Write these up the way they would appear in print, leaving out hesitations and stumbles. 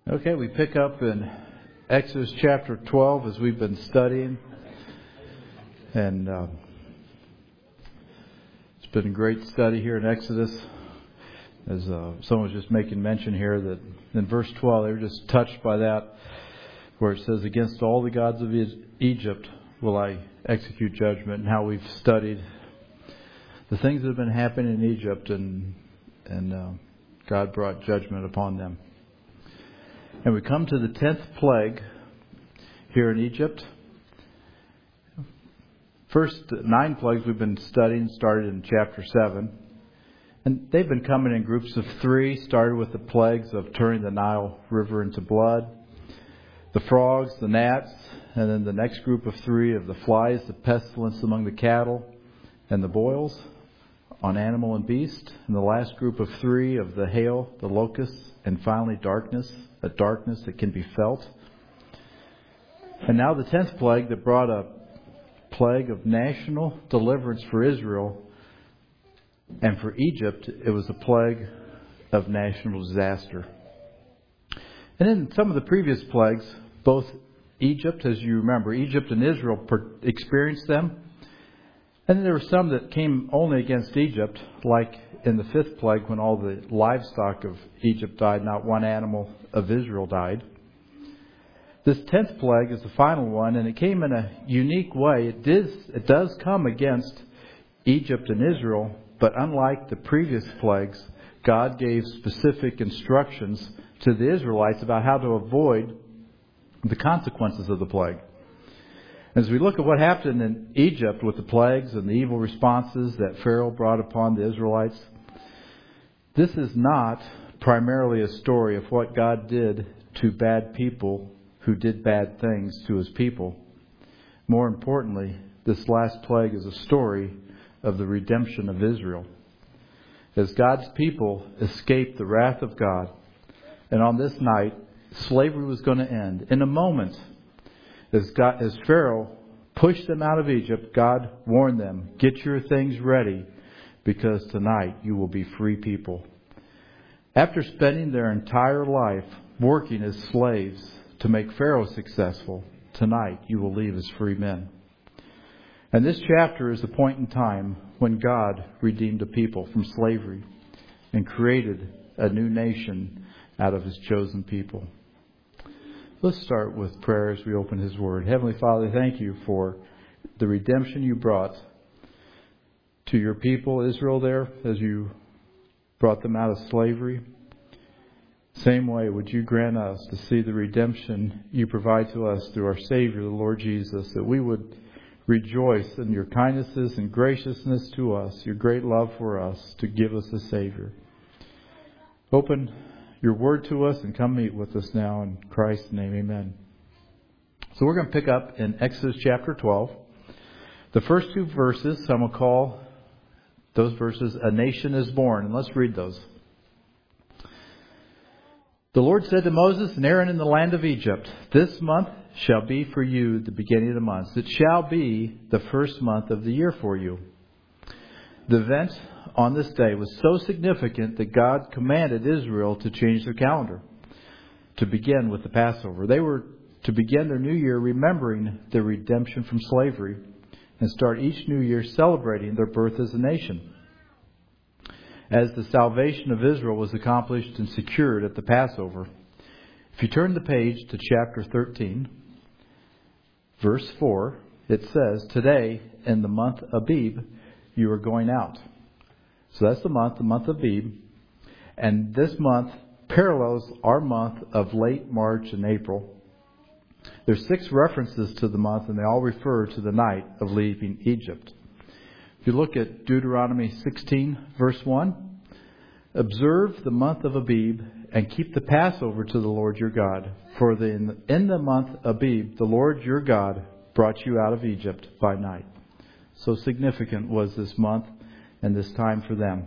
Okay, we pick up in Exodus chapter 12 as we've been studying. And it's been a great study here in Exodus. As someone was just making mention here that in verse 12, they were just touched by that, where it says, "Against all the gods of Egypt will I execute judgment," and how we've studied the things that have been happening in Egypt, and God brought judgment upon them. And we come to the 10th plague here in Egypt. First 9 plagues we've been studying started in chapter 7. And they've been coming in groups of 3. Started with the plagues of turning the Nile River into blood, the frogs, the gnats, and then the next group of 3 of the flies, the pestilence among the cattle, and the boils on animal and beast. And the last group of 3 of the hail, the locusts, and finally darkness, a darkness that can be felt. And now the 10th plague that brought a plague of national deliverance for Israel. And for Egypt, it was a plague of national disaster. And in some of the previous plagues, both Egypt, as you remember, Egypt and Israel experienced them. And then there were some that came only against Egypt, like in the 5th plague when all the livestock of Egypt died, not one animal of Israel died. This 10th plague is the final one, and it came in a unique way. It does come against Egypt and Israel, but unlike the previous plagues, God gave specific instructions to the Israelites about how to avoid the consequences of the plague. As we look at what happened in Egypt with the plagues and the evil responses that Pharaoh brought upon the Israelites, this is not primarily a story of what God did to bad people who did bad things to His people. More importantly, this last plague is a story of the redemption of Israel. As God's people escaped the wrath of God, and on this night, slavery was going to end. In a moment, as Pharaoh pushed them out of Egypt, God warned them, "Get your things ready, because tonight you will be free people." After spending their entire life working as slaves to make Pharaoh successful, tonight you will leave as free men. And this chapter is the point in time when God redeemed a people from slavery and created a new nation out of His chosen people. Let's start with prayer as we open His Word. Heavenly Father, thank You for the redemption You brought to Your people, Israel, there, as You brought them out of slavery. Same way, would You grant us to see the redemption You provide to us through our Savior, the Lord Jesus, that we would rejoice in Your kindnesses and graciousness to us, Your great love for us, to give us a Savior. Open Your Word to us and come meet with us now in Christ's name, amen. So we're going to pick up in Exodus chapter 12. The first 2 verses, I'm going to call those verses, "A Nation is Born." And let's read those. "The Lord said to Moses and Aaron in the land of Egypt, 'This month shall be for you the beginning of the months. It shall be the first month of the year for you.' The event on this day was so significant that God commanded Israel to change their calendar to begin with the Passover. They were to begin their new year remembering their redemption from slavery and start each new year celebrating their birth as a nation. As the salvation of Israel was accomplished and secured at the Passover. If you turn the page to chapter 13, verse 4, it says, 'Today in the month Abib, you are going out.'" So that's the month of Abib. And this month parallels our month of late March and April. There's 6 references to the month, and they all refer to the night of leaving Egypt. If you look at Deuteronomy 16, verse 1, "Observe the month of Abib and keep the Passover to the Lord your God. For in the month Abib, the Lord your God brought you out of Egypt by night." So significant was this month and this time for them.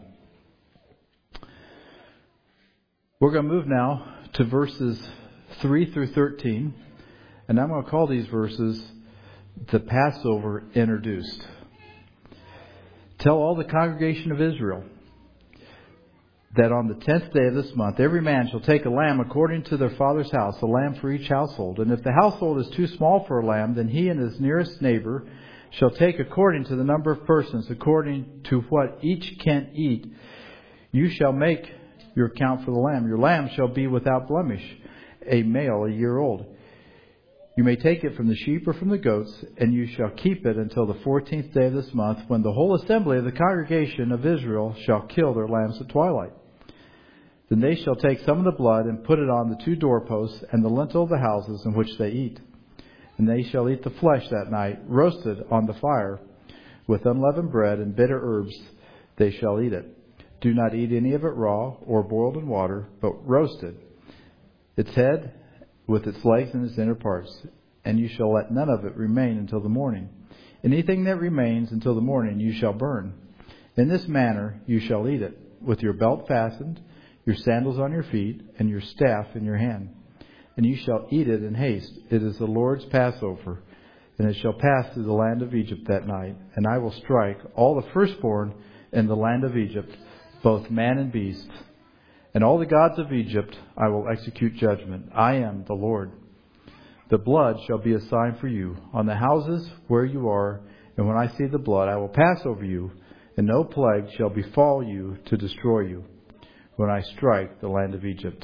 We're going to move now to verses 3 through 13. And I'm going to call these verses the Passover Introduced. "Tell all the congregation of Israel, that on the 10th day of this month, every man shall take a lamb according to their father's house, a lamb for each household. And if the household is too small for a lamb, then he and his nearest neighbor shall take according to the number of persons, according to what each can eat. You shall make your account for the lamb. Your lamb shall be without blemish, a male, a year old. You may take it from the sheep or from the goats, and you shall keep it until the 14th day of this month, when the whole assembly of the congregation of Israel shall kill their lambs at twilight. Then they shall take some of the blood and put it on the 2 doorposts and the lintel of the houses in which they eat. And they shall eat the flesh that night, roasted on the fire, with unleavened bread and bitter herbs they shall eat it. Do not eat any of it raw or boiled in water, but roasted, its head with its legs and its inner parts. And you shall let none of it remain until the morning. Anything that remains until the morning you shall burn. In this manner you shall eat it, with your belt fastened, your sandals on your feet, and your staff in your hand. And you shall eat it in haste. It is the Lord's Passover, and it shall pass through the land of Egypt that night. And I will strike all the firstborn in the land of Egypt, both man and beast. And all the gods of Egypt I will execute judgment. I am the Lord. The blood shall be a sign for you on the houses where you are, and when I see the blood I will pass over you, and no plague shall befall you to destroy you, when I strike the land of Egypt.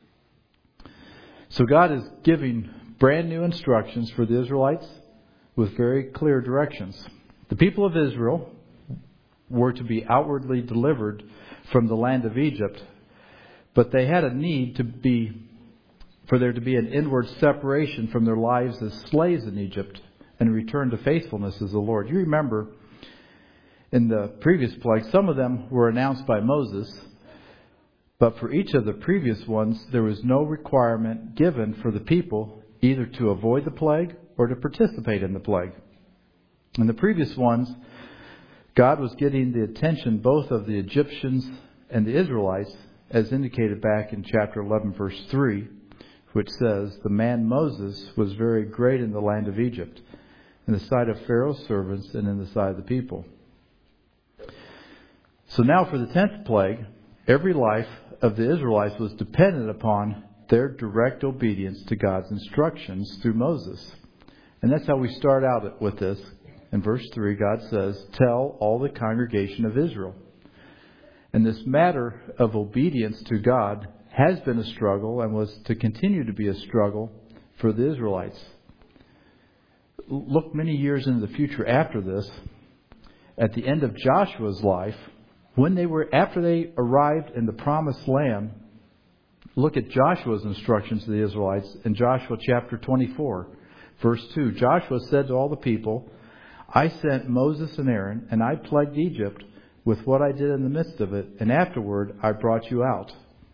So God is giving brand new instructions for the Israelites with very clear directions. The people of Israel were to be outwardly delivered from the land of Egypt, but they had a need for there to be an inward separation from their lives as slaves in Egypt and return to faithfulness as the Lord. You remember in the previous plagues, some of them were announced by Moses, but for each of the previous ones, there was no requirement given for the people either to avoid the plague or to participate in the plague. In the previous ones, God was getting the attention both of the Egyptians and the Israelites, as indicated back in chapter 11, verse 3, which says, the man Moses was very great in the land of Egypt, in the sight of Pharaoh's servants and in the sight of the people. So now for the 10th plague, every life of the Israelites was dependent upon their direct obedience to God's instructions through Moses. And that's how we start out with this. In verse 3, God says, tell all the congregation of Israel. And this matter of obedience to God has been a struggle and was to continue to be a struggle for the Israelites. Look many years into the future after this, at the end of Joshua's life, after they arrived in the promised land, look at Joshua's instructions to the Israelites in Joshua chapter 24, verse 2. Joshua said to all the people, I sent Moses and Aaron, and I plagued Egypt with what I did in the midst of it, and afterward I brought you out.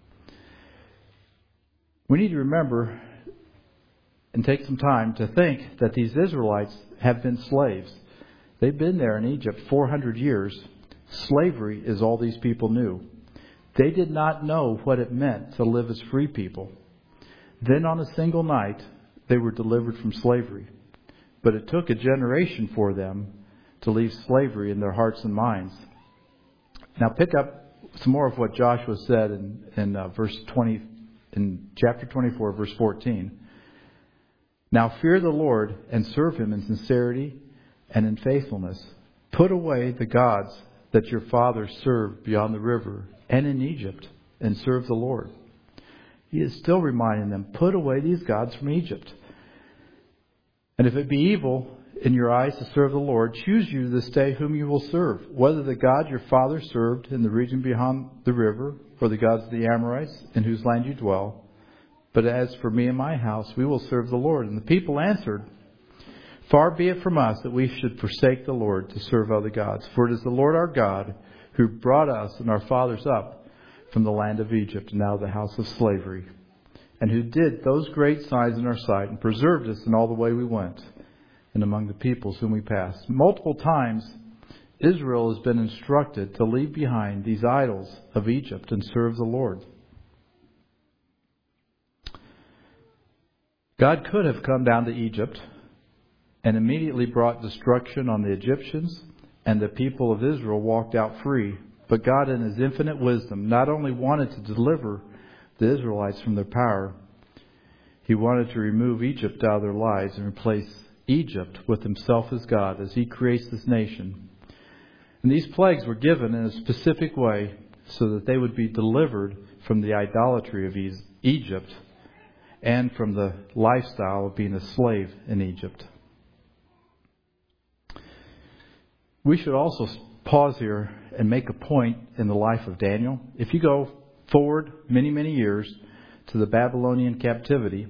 We need to remember and take some time to think that these Israelites have been slaves. They've been there in Egypt 400 years. Slavery is all these people knew. They did not know what it meant to live as free people. Then on a single night, they were delivered from slavery. But it took a generation for them to leave slavery in their hearts and minds. Now pick up some more of what Joshua said in verse 20, in chapter 24, verse 14. Now fear the Lord and serve Him in sincerity and in faithfulness. Put away the gods that your fathers served beyond the river and in Egypt, and serve the Lord. He is still reminding them, put away these gods from Egypt. And if it be evil in your eyes to serve the Lord, choose you this day whom you will serve, whether the God your fathers served in the region beyond the river, or the gods of the Amorites, in whose land you dwell. But as for me and my house, we will serve the Lord. And the people answered, far be it from us that we should forsake the Lord to serve other gods. For it is the Lord our God who brought us and our fathers up from the land of Egypt, now the house of slavery, and who did those great signs in our sight and preserved us in all the way we went and among the peoples whom we passed. Multiple times Israel has been instructed to leave behind these idols of Egypt and serve the Lord. God could have come down to Egypt and immediately brought destruction on the Egyptians, and the people of Israel walked out free. But God, in His infinite wisdom, not only wanted to deliver the Israelites from their power, He wanted to remove Egypt out of their lives and replace Egypt with Himself as God as He creates this nation. And these plagues were given in a specific way so that they would be delivered from the idolatry of Egypt and from the lifestyle of being a slave in Egypt. We should also pause here and make a point in the life of Daniel. If you go forward many, many years to the Babylonian captivity,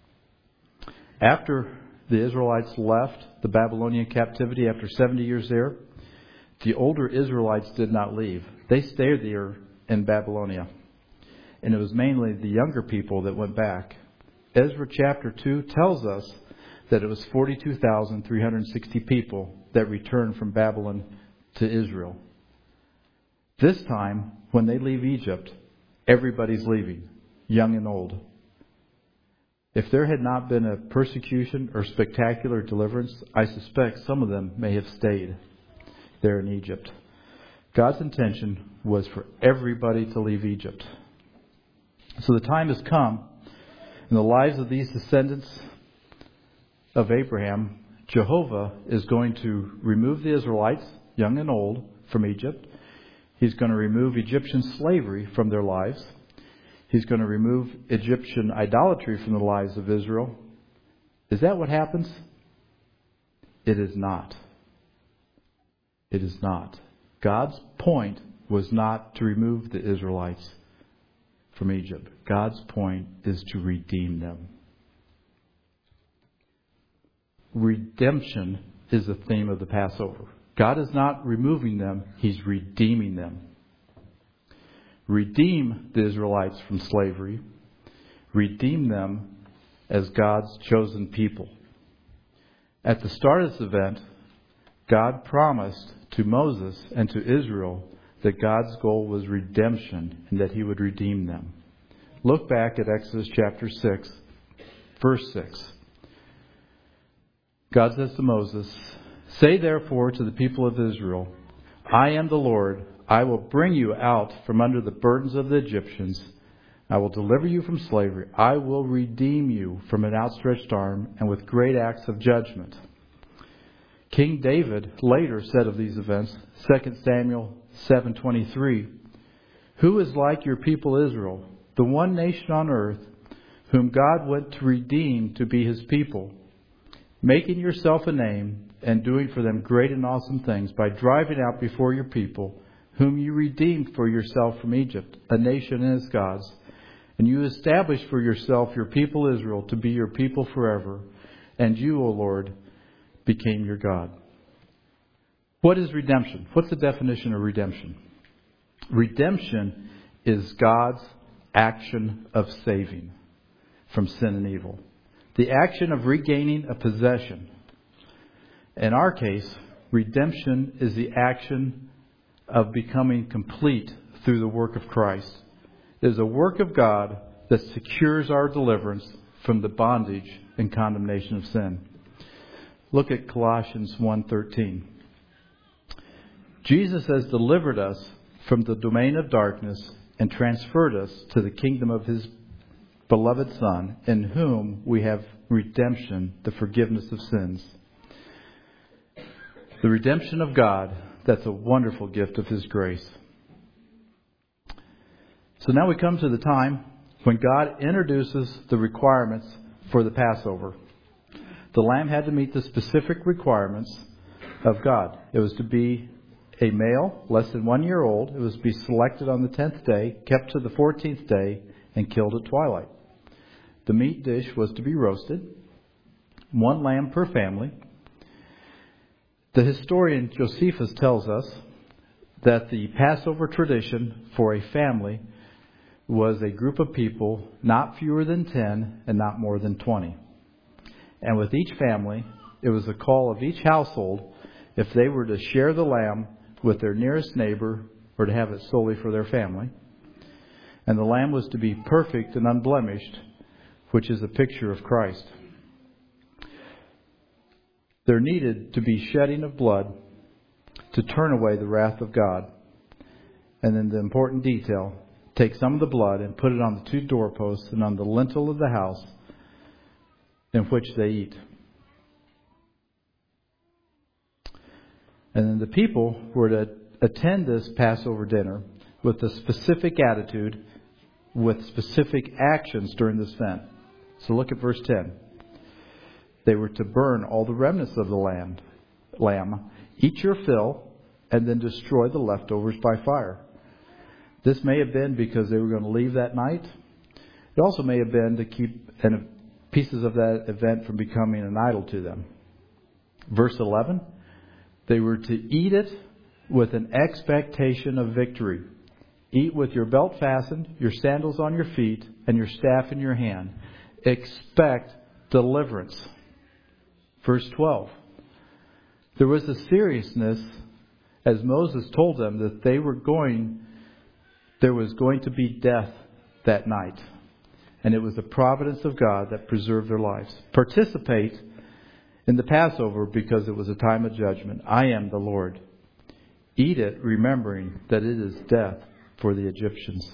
after the Israelites left the Babylonian captivity after 70 years there, the older Israelites did not leave. They stayed there in Babylonia. And it was mainly the younger people that went back. Ezra chapter 2 tells us that it was 42,360 people that returned from Babylon to Israel. This time, when they leave Egypt, everybody's leaving, young and old. If there had not been a persecution or spectacular deliverance, I suspect some of them may have stayed there in Egypt. God's intention was for everybody to leave Egypt. So the time has come in the lives of these descendants of Abraham. Jehovah is going to remove the Israelites, young and old, from Egypt. He's going to remove Egyptian slavery from their lives. He's going to remove Egyptian idolatry from the lives of Israel. Is that what happens? It is not. It is not. God's point was not to remove the Israelites from Egypt. God's point is to redeem them. Redemption is the theme of the Passover. God is not removing them, He's redeeming them. Redeem the Israelites from slavery. Redeem them as God's chosen people. At the start of this event, God promised to Moses and to Israel that God's goal was redemption and that He would redeem them. Look back at Exodus chapter 6, verse 6. God says to Moses, "Say therefore to the people of Israel, I am the Lord. I will bring you out from under the burdens of the Egyptians. I will deliver you from slavery. I will redeem you from an outstretched arm and with great acts of judgment." King David later said of these events, 2 Samuel 7:23, "Who is like your people Israel, the one nation on earth, whom God went to redeem to be His people, making yourself a name and doing for them great and awesome things by driving out before your people, whom you redeemed for yourself from Egypt, a nation as gods. And you established for yourself your people Israel to be your people forever. And you, O Lord, became your God." What is redemption? What's the definition of redemption? Redemption is God's action of saving from sin and evil. The action of regaining a possession. In our case, redemption is the action of becoming complete through the work of Christ. It is a work of God that secures our deliverance from the bondage and condemnation of sin. Look at Colossians 1:13. Jesus has delivered us from the domain of darkness and transferred us to the kingdom of His beloved Son, in whom we have redemption, the forgiveness of sins. The redemption of God, that's a wonderful gift of His grace. So now we come to the time when God introduces the requirements for the Passover. The lamb had to meet the specific requirements of God. It was to be a male, less than 1 year old. It was to be selected on the 10th day, kept to the 14th day, and killed at twilight. The meat dish was to be roasted, 1 lamb per family. The historian Josephus tells us that the Passover tradition for a family was a group of people not fewer than 10 and not more than 20. And with each family, it was the call of each household if they were to share the lamb with their nearest neighbor or to have it solely for their family. And the lamb was to be perfect and unblemished, which is a picture of Christ. There needed to be shedding of blood to turn away the wrath of God. And then the important detail, take some of the blood and put it on the 2 doorposts and on the lintel of the house in which they eat. And then the people were to attend this Passover dinner with a specific attitude, with specific actions during this event. So look at verse 10. They were to burn all the remnants of the lamb, eat your fill, and then destroy the leftovers by fire. This may have been because they were going to leave that night. It also may have been to keep pieces of that event from becoming an idol to them. Verse 11, they were to eat it with an expectation of victory. Eat with your belt fastened, your sandals on your feet, and your staff in your hand. Expect deliverance. Verse 12. There was a seriousness as Moses told them that there was going to be death that night. And it was the providence of God that preserved their lives. Participate in the Passover because it was a time of judgment. I am the Lord. Eat it remembering that it is death for the Egyptians.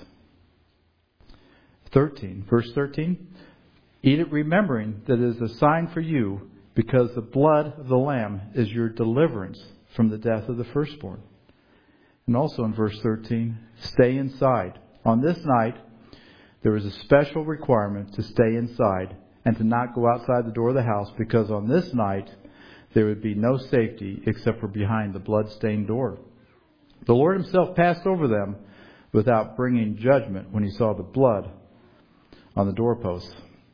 13. Verse 13. Eat it remembering that it is a sign for you because the blood of the Lamb is your deliverance from the death of the firstborn. And also in verse 13, stay inside. On this night, there was a special requirement to stay inside and to not go outside the door of the house because on this night, there would be no safety except for behind the blood-stained door. The Lord Himself passed over them without bringing judgment when He saw the blood on the doorposts.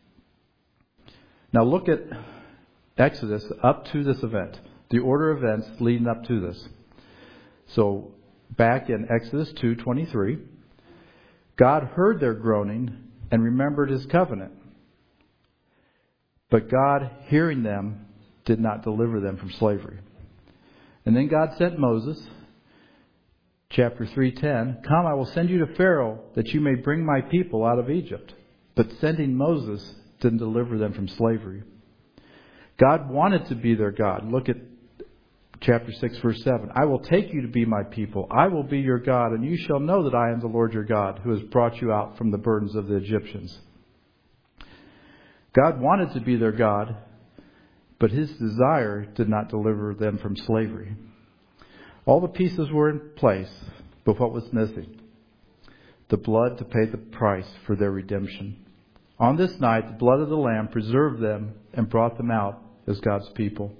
Now look at Exodus up to this event, the order of events leading up to this. So back in Exodus 2:23, God heard their groaning and remembered His covenant. But God, hearing them, did not deliver them from slavery. And then God sent Moses, chapter 3:10, come, I will send you to Pharaoh that you may bring my people out of Egypt. But sending Moses didn't deliver them from slavery. God wanted to be their God. Look at chapter 6, verse 7. I will take you to be my people. I will be your God, and you shall know that I am the Lord your God, who has brought you out from the burdens of the Egyptians. God wanted to be their God, but His desire did not deliver them from slavery. All the pieces were in place, but what was missing? The blood to pay the price for their redemption. On this night, the blood of the Lamb preserved them and brought them out as God's people.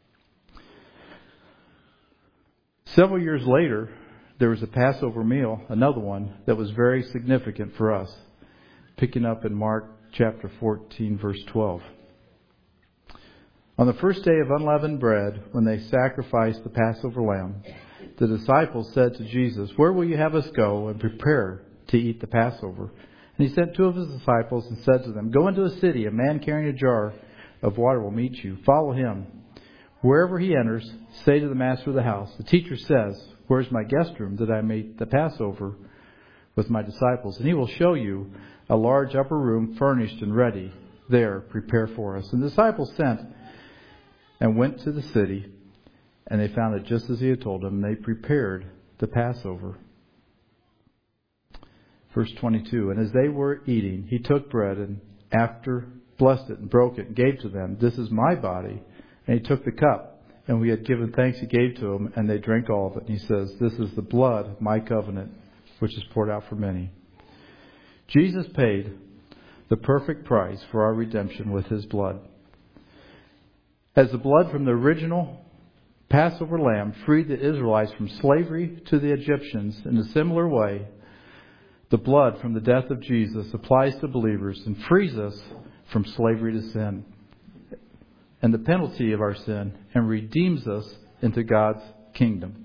Several years later, there was a Passover meal, another one, that was very significant for us. Picking up in Mark chapter 14, verse 12. On the first day of unleavened bread, when they sacrificed the Passover lamb, the disciples said to Jesus, where will you have us go and prepare to eat the Passover? And He sent 2 of His disciples and said to them, go into a city, a man carrying a jar of water will meet you. Follow him. Wherever he enters, say to the master of the house, the teacher says, where's my guest room that I may eat the Passover with my disciples? And he will show you a large upper room furnished and ready. There, prepare for us. And the disciples sent and went to the city, and they found it just as He had told them. They prepared the Passover. Verse 22, and as they were eating, He took bread and after blessed it and broke it and gave to them. This is my body. And He took the cup, and when He had given thanks, He gave to them, and they drank all of it. And He says, this is the blood of my covenant, which is poured out for many. Jesus paid the perfect price for our redemption with His blood. As the blood from the original Passover lamb freed the Israelites from slavery to the Egyptians, in a similar way, the blood from the death of Jesus applies to believers and frees us from slavery to sin and the penalty of our sin, and redeems us into God's kingdom.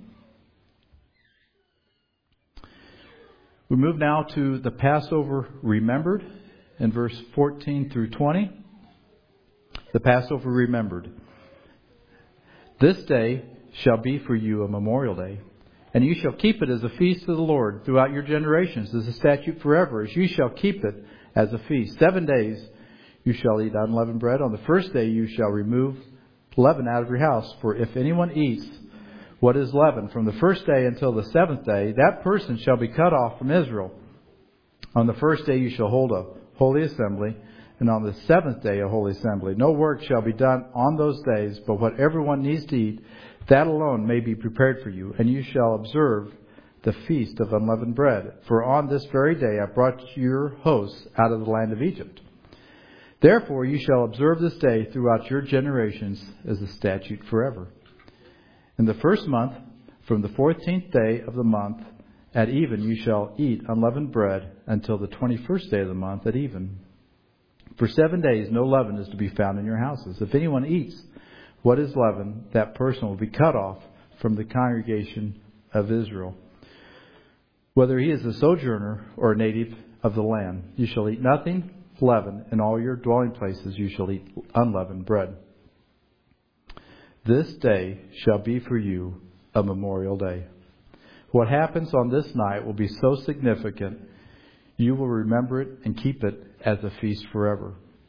We move now to the Passover remembered in verse 14 through 20. The Passover remembered. This day shall be for you a memorial day, and you shall keep it as a feast to the Lord throughout your generations, as a statute forever, as you shall keep it as a feast. 7 days you shall eat unleavened bread. On the first day you shall remove leaven out of your house. For if anyone eats what is leaven. From the first day until the seventh day, that person shall be cut off from Israel. On the first day you shall hold a holy assembly, and on the seventh day a holy assembly. No work shall be done on those days, but what everyone needs to eat, that alone may be prepared for you, and you shall observe the feast of unleavened bread. For on this very day I brought your hosts out of the land of Egypt. Therefore you shall observe this day throughout your generations as a statute forever. In the first month, from the 14th day of the month, at even you shall eat unleavened bread until the 21st day of the month at even. For 7 days no leaven is to be found in your houses. If anyone eats what is leavened, that person will be cut off from the congregation of Israel, whether he is a sojourner or a native of the land. You shall eat nothing leavened. In all your dwelling places you shall eat unleavened bread. This day shall be for you a memorial day. What happens on this night will be so significant, you will remember it and keep it as a feast forever.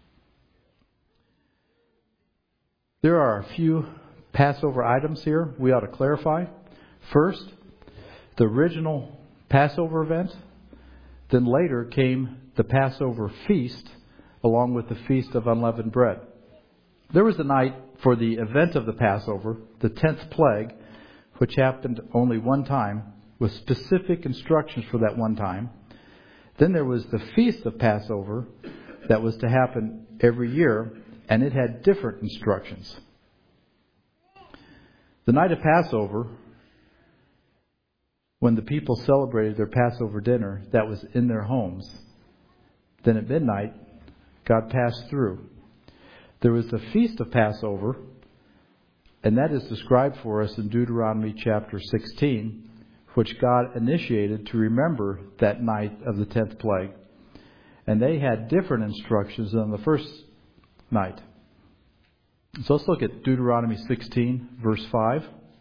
There are a few Passover items here we ought to clarify. First, the original Passover event. Then later came the Passover feast along with the Feast of Unleavened Bread. There was a night for the event of the Passover, the 10th plague, which happened only one time, with specific instructions for that one time. Then there was the Feast of Passover that was to happen every year, and it had different instructions. The night of Passover, when the people celebrated their Passover dinner, that was in their homes. Then at midnight, God passed through. There was the Feast of Passover, and that is described for us in Deuteronomy chapter 16, which God initiated to remember that night of the 10th plague. And they had different instructions than the first night. So let's look at Deuteronomy 16, verse 5.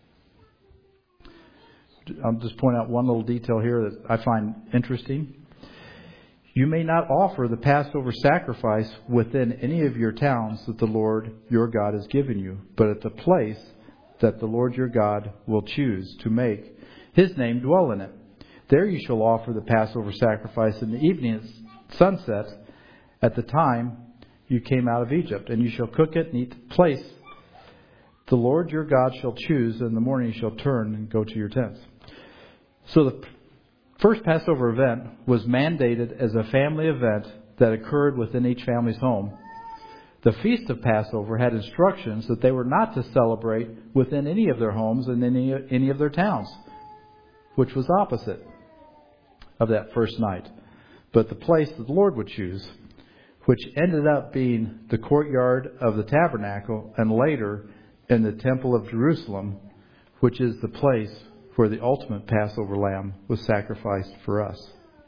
I'll just point out one little detail here that I find interesting. You may not offer the Passover sacrifice within any of your towns that the Lord your God has given you, but at the place that the Lord your God will choose to make His name dwell in it. There you shall offer the Passover sacrifice in the evening at sunset at the time you came out of Egypt, and you shall cook it and eat the place the Lord your God shall choose, and in the morning you shall turn and go to your tents. So the first Passover event was mandated as a family event that occurred within each family's home. The Feast of Passover had instructions that they were not to celebrate within any of their homes and any of their towns, which was opposite of that first night. But the place that the Lord would choose, which ended up being the courtyard of the tabernacle and later in the temple of Jerusalem, which is the place where the ultimate Passover lamb was sacrificed for us.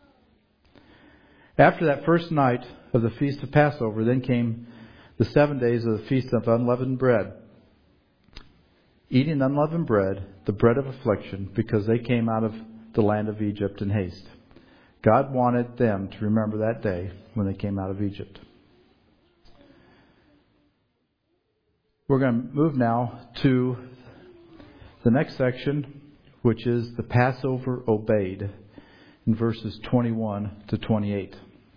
After that first night of the Feast of Passover, then came the 7 days of the Feast of Unleavened Bread. Eating unleavened bread, the bread of affliction, because they came out of the land of Egypt in haste. God wanted them to remember that day when they came out of Egypt. We're going to move now to the next section, which is the Passover obeyed, in verses 21 to 28.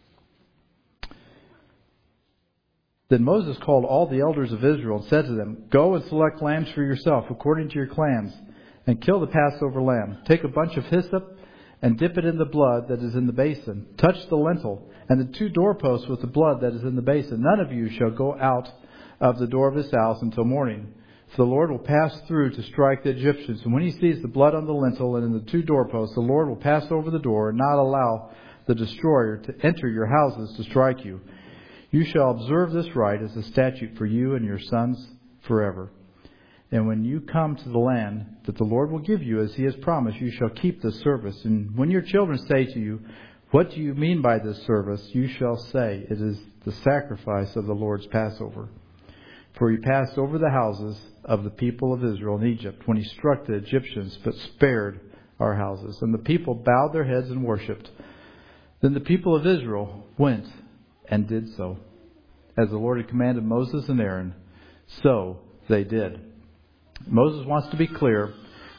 Then Moses called all the elders of Israel and said to them, "Go and select lambs for yourself according to your clans, and kill the Passover lamb. Take a bunch of hyssop and dip it in the blood that is in the basin. Touch the lintel and the 2 doorposts with the blood that is in the basin. None of you shall go out of the door of his house until morning. So the Lord will pass through to strike the Egyptians. And when he sees the blood on the lintel and in the 2 doorposts, the Lord will pass over the door and not allow the destroyer to enter your houses to strike you. You shall observe this rite as a statute for you and your sons forever. And when you come to the land that the Lord will give you as he has promised, you shall keep this service. And when your children say to you, 'What do you mean by this service?' you shall say, 'It is the sacrifice of the Lord's Passover.' For he passed over the houses of the people of Israel in Egypt when he struck the Egyptians, but spared our houses." And the people bowed their heads and worshipped. Then the people of Israel went and did so, as the Lord had commanded Moses and Aaron. So they did. Moses wants to be clear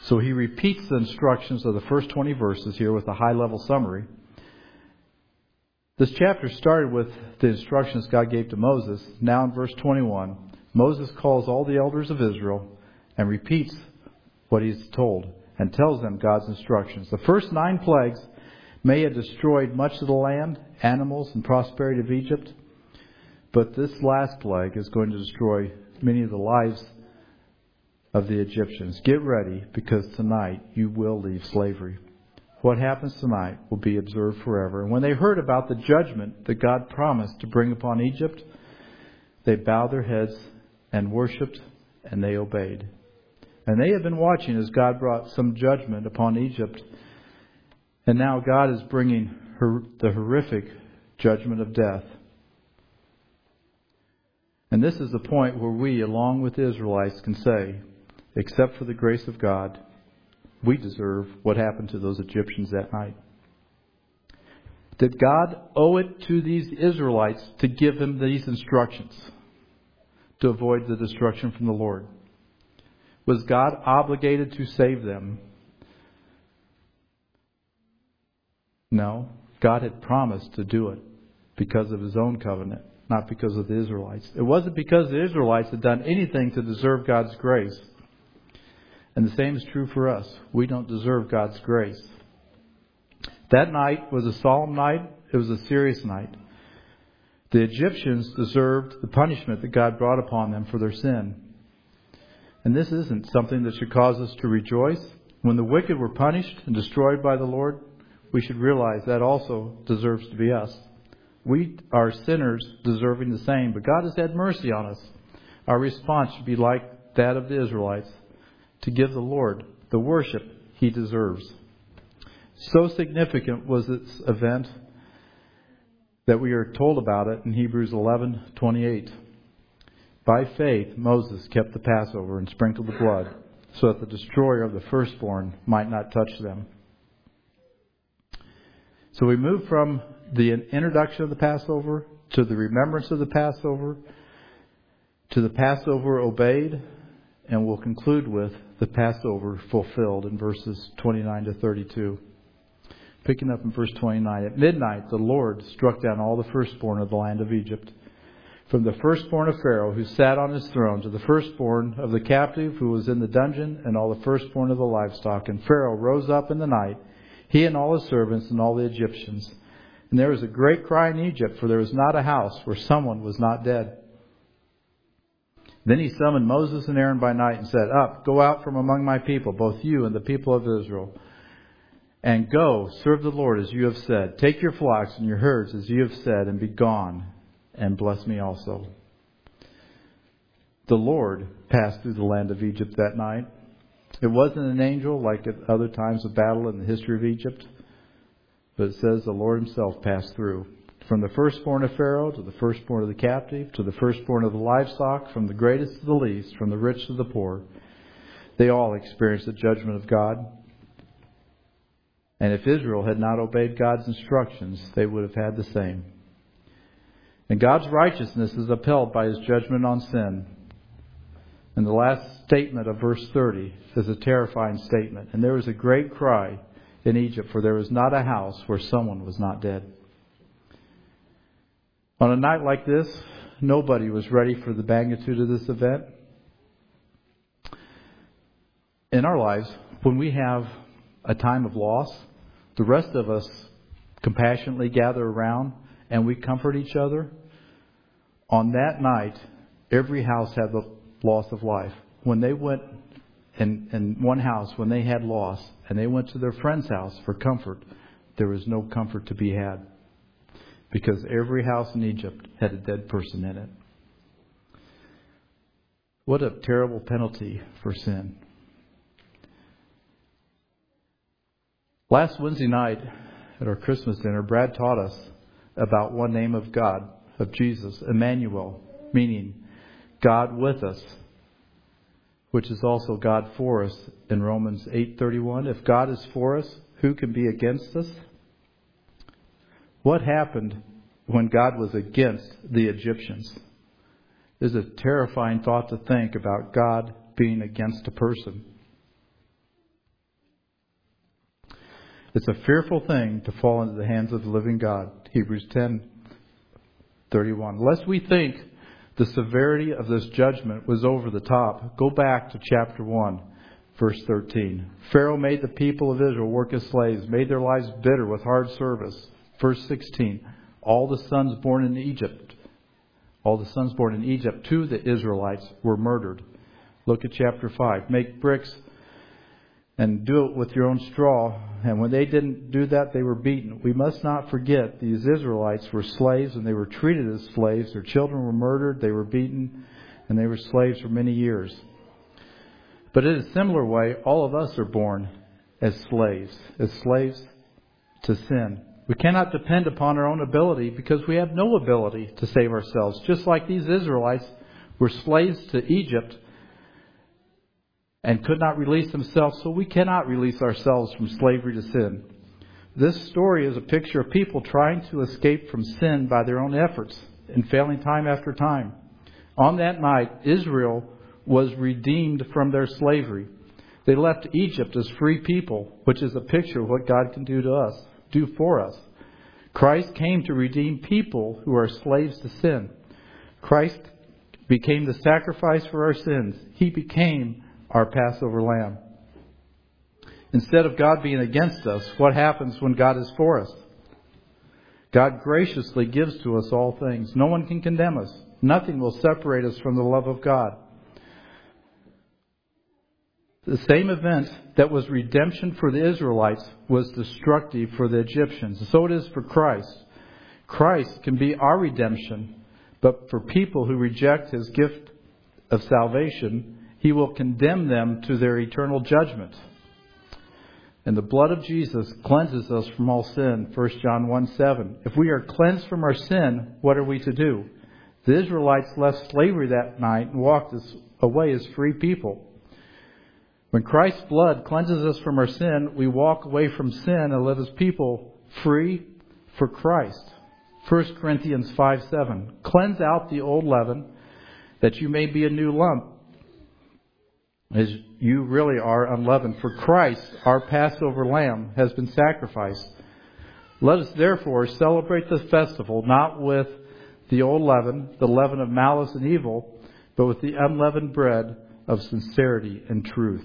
So he repeats the instructions of the first 20 verses here with a high-level summary. This chapter started with the instructions God gave to Moses. Now in verse 21, Moses calls all the elders of Israel and repeats what he's told and tells them God's instructions. The first 9 plagues may have destroyed much of the land, animals, and prosperity of Egypt, but this last plague is going to destroy many of the lives of the Egyptians. Get ready, because tonight you will leave slavery. What happens tonight will be observed forever. And when they heard about the judgment that God promised to bring upon Egypt, they bowed their heads and worshipped, and they obeyed. And they had been watching as God brought some judgment upon Egypt. And now God is bringing the horrific judgment of death. And this is the point where we, along with the Israelites, can say, except for the grace of God, we deserve what happened to those Egyptians that night. Did God owe it to these Israelites to give them these instructions to avoid the destruction from the Lord? Was God obligated to save them? No. God had promised to do it because of His own covenant, not because of the Israelites. It wasn't because the Israelites had done anything to deserve God's grace. And the same is true for us. We don't deserve God's grace. That night was a solemn night. It was a serious night. The Egyptians deserved the punishment that God brought upon them for their sin. And this isn't something that should cause us to rejoice. When the wicked were punished and destroyed by the Lord, we should realize that also deserves to be us. We are sinners deserving the same, but God has had mercy on us. Our response should be like that of the Israelites, to give the Lord the worship He deserves. So significant was this event that we are told about it in Hebrews 11:28. By faith, Moses kept the Passover and sprinkled the blood, so that the destroyer of the firstborn might not touch them. So we move from the introduction of the Passover to the remembrance of the Passover to the Passover obeyed, and we'll conclude with the Passover fulfilled in verses 29 to 32. Picking up in verse 29, at midnight the Lord struck down all the firstborn of the land of Egypt, from the firstborn of Pharaoh who sat on his throne to the firstborn of the captive who was in the dungeon, and all the firstborn of the livestock. And Pharaoh rose up in the night, he and all his servants and all the Egyptians. And there was a great cry in Egypt, for there was not a house where someone was not dead. Then he summoned Moses and Aaron by night and said, Up, go out from among my people, both you and the people of Israel. And go, serve the Lord as you have said. Take your flocks and your herds as you have said, and be gone, and bless me also. The Lord passed through the land of Egypt that night. It wasn't an angel like at other times of battle in the history of Egypt, but it says the Lord Himself passed through. From the firstborn of Pharaoh to the firstborn of the captive, to the firstborn of the livestock, from the greatest to the least, from the rich to the poor, they all experienced the judgment of God. And if Israel had not obeyed God's instructions, they would have had the same. And God's righteousness is upheld by His judgment on sin. And the last statement of verse 30 is a terrifying statement. And there was a great cry in Egypt, for there was not a house where someone was not dead. On a night like this, nobody was ready for the magnitude of this event. In our lives, when we have a time of loss, the rest of us compassionately gather around and we comfort each other. On that night, every house had the loss of life. When they went in one house, when they had loss, and they went to their friend's house for comfort, there was no comfort to be had, because every house in Egypt had a dead person in it. What a terrible penalty for sin. Last Wednesday night at our Christmas dinner, Brad taught us about one name of God, of Jesus, Emmanuel, meaning God with us, which is also God for us in Romans 8:31. If God is for us, who can be against us? What happened when God was against the Egyptians? It's a terrifying thought to think about God being against a person. It's a fearful thing to fall into the hands of the living God. Hebrews 10:31. Lest we think the severity of this judgment was over the top, go back to chapter 1, verse 13. Pharaoh made the people of Israel work as slaves, made their lives bitter with hard service. Verse 16. All the sons born in Egypt to the Israelites were murdered. Look at chapter 5. Make bricks and do it with your own straw. And when they didn't do that, they were beaten. We must not forget these Israelites were slaves and they were treated as slaves. Their children were murdered, they were beaten, and they were slaves for many years. But in a similar way, all of us are born as slaves to sin. We cannot depend upon our own ability because we have no ability to save ourselves. Just like these Israelites were slaves to Egypt and could not release themselves, so we cannot release ourselves from slavery to sin. This story is a picture of people trying to escape from sin by their own efforts and failing time after time. On that night, Israel was redeemed from their slavery. They left Egypt as free people, which is a picture of what God can do for us. Christ came to redeem people who are slaves to sin. Christ became the sacrifice for our sins. He became our Passover lamb. Instead of God being against us, what happens when God is for us? God graciously gives to us all things. No one can condemn us. Nothing will separate us from the love of God. The same event that was redemption for the Israelites was destructive for the Egyptians. So it is for Christ. Christ can be our redemption, but for people who reject His gift of salvation, He will condemn them to their eternal judgment. And the blood of Jesus cleanses us from all sin. 1 John 1:7. If we are cleansed from our sin, what are we to do? The Israelites left slavery that night and walked away as free people. When Christ's blood cleanses us from our sin, we walk away from sin and live as people free for Christ. 1 Corinthians 5:7. Cleanse out the old leaven, that you may be a new lump, as you really are unleavened. For Christ, our Passover lamb, has been sacrificed. Let us therefore celebrate the festival not with the old leaven, the leaven of malice and evil, but with the unleavened bread of sincerity and truth.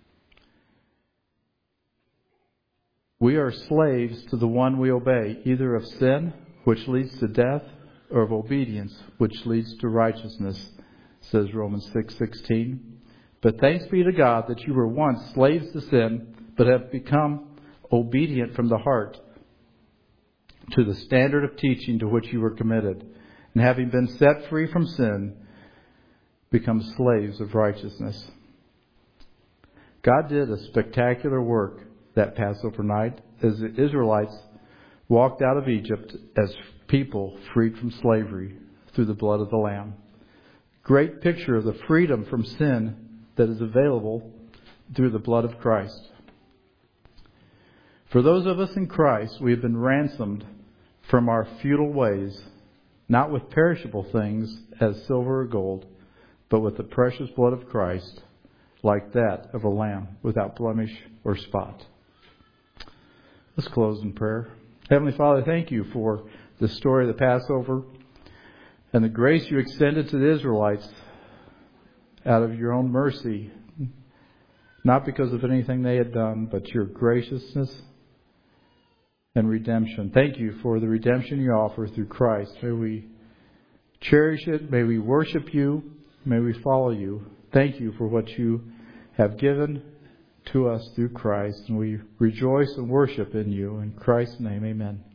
We are slaves to the one we obey, either of sin, which leads to death, or of obedience, which leads to righteousness, says Romans 6:16. But thanks be to God that you were once slaves to sin, but have become obedient from the heart to the standard of teaching to which you were committed. And having been set free from sin, become slaves of righteousness. God did a spectacular work that Passover night as the Israelites walked out of Egypt as people freed from slavery through the blood of the Lamb. Great picture of the freedom from sin that is available through the blood of Christ. For those of us in Christ, we have been ransomed from our futile ways, not with perishable things as silver or gold, but with the precious blood of Christ, like that of a lamb without blemish or spot. Let's close in prayer. Heavenly Father, thank you for the story of the Passover and the grace you extended to the Israelites out of your own mercy, not because of anything they had done, but your graciousness and redemption. Thank you for the redemption you offer through Christ. May we cherish it. May we worship you. May we follow you. Thank you for what you have given to us through Christ. And we rejoice and worship in you. In Christ's name, amen.